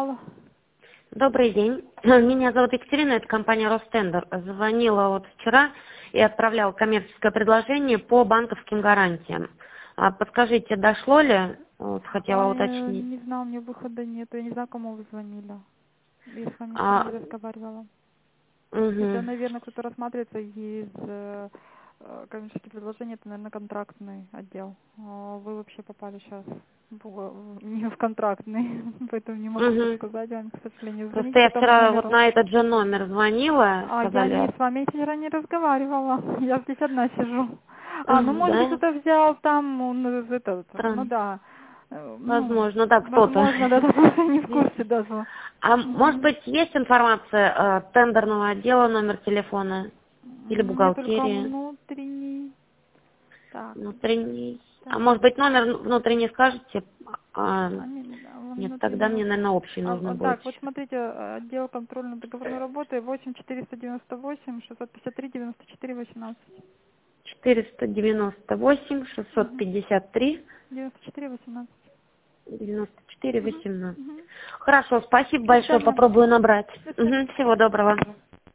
Алло. Добрый день. Меня зовут Екатерина, это компания Ростендер. Звонила вот вчера и отправляла коммерческое предложение по банковским гарантиям. Подскажите, дошло ли? Вот, хотела уточнить. Не знаю, у меня выхода нет. Я не знаю, кому вы звонили. Я с вами еще А, не разговаривала. Это, мгм. наверное, кто-то рассматривается из коммерческих предложений. Это, наверное, контрактный отдел. Вы вообще попали сейчас не в контрактный, поэтому не могу Мгм. подсказать вам, к сожалению. Просто Звоните по я тому вчера вот номеру. на этот же номер звонила, А я не сказали, с вами вчера не разговаривала. Я здесь одна сижу. Ну может быть да, кто-то взял там, ну странно. да. Ну, Возможно, да, кто-то. возможно, да, даже не в курсе даже. А может Мгм. быть, есть информация тендерного отдела, номер телефона или У меня только бухгалтерии? внутренний. Так, Внутренний. А так. может быть, номер внутренний скажете? А, нет, тогда Внутренний. мне, наверное, общий нужно будет. Так, вот смотрите, отдел контрольно-договорной работы 8-498-653-94-18. 498 Угу. 653 94-18. 94 Угу. 18. Угу. Хорошо, спасибо До большое, свидания. попробую набрать. До свидания. Мгм, всего доброго.